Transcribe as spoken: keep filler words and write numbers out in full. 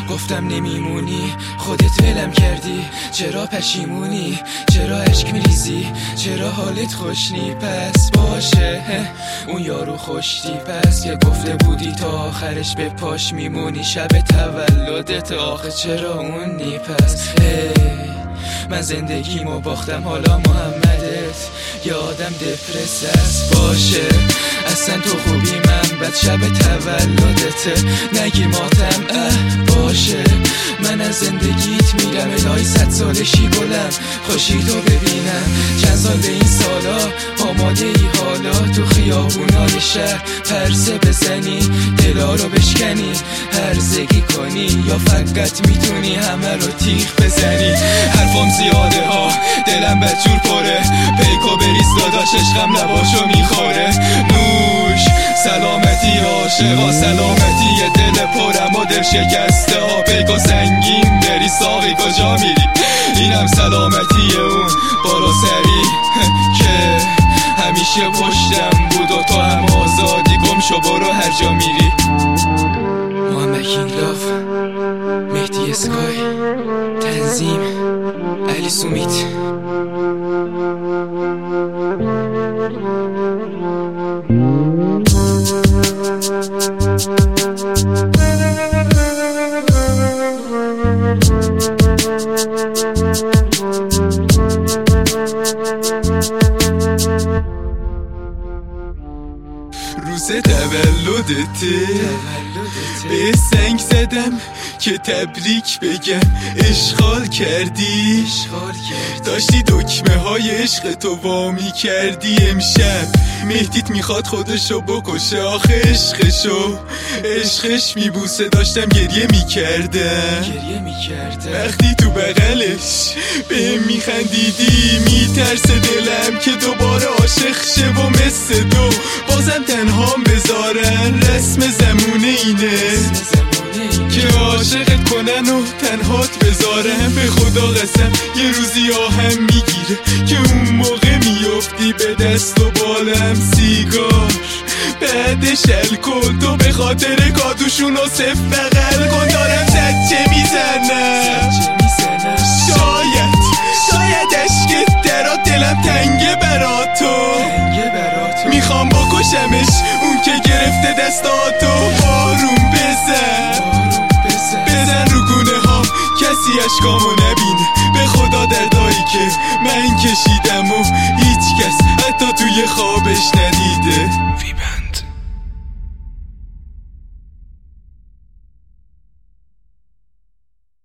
گفتم نمیمونی، خودت ولم کردی. چرا پشیمونی؟ چرا عشق میریزی؟ چرا حالت خوش نی؟ پس باشه اون یارو خوشتی، پس که گفته بودی تا آخرش به پاش میمونی. شب تولدت آخه چرا اون نی؟ پس هی من زندگیمو باختم، حالا محمدت یادم دپرس است. باشه اصلا تو خوبی، من بد شب تولدت نگیر ماتم. اه باشه من از زندگیت میرم الهی صد سالشی گلم، خوشی تو ببینم. چند سال به این سالا آماده ای حالا تو خیابونای شهر پرسه بزنی، دلا رو بشکنی، هرزگی کنی، یا فقط میتونی همه رو تیغ بزنی. حرفام زیاده ها دلم بدجور پره، پیکو بریز داداش عشقم لباشو میخوره. نوش سلامتی عاشقا، سلامتی یه دل پرم و دل شکسته ها. پیکو سنگین بری ساقی کجا میری؟ اینم سلامتی اون بالا سری که همیشه پشتم بود و تو هم آزادی. گم شو برو هر جا میری. محمد کینگ لاف، مهدی اسکای، تنظیم علی سومیت. روز تولدته به سنگ زدم که تبریک بگم. اشغال کردی، داشتی دکمه های عشق تو وامی کردی. امشب مهدیت میخواد خودشو بکشه، آخه عشقشو عشقش میبوسه. داشتم گریه میکردم وقتی تو بغلش به میخندیدی. میترسه دلم که دوباره عاشق شه و مثل دو بازم تنهام بذارن. رسم زمونه اینه که عاشقت کنن و تنهات بذارن. به خدا قسم یه روزی آهم میگیره که اون موقع میافتی به دست و بالم سیگار. بعدش الکل تو به خاطر کادوشون و صف بغل کن. دارم زجه میزنم، شاید شاید عشقت درات دلم تنگه براتو. میخوام بکشمش اون که گرفته دستاتو. بارون بزن بزن رو گونه ها کسی اشکامو نبینه. به خدا دردایی که من کشیدم و هیچ کس حتی توی خوابش ندیده.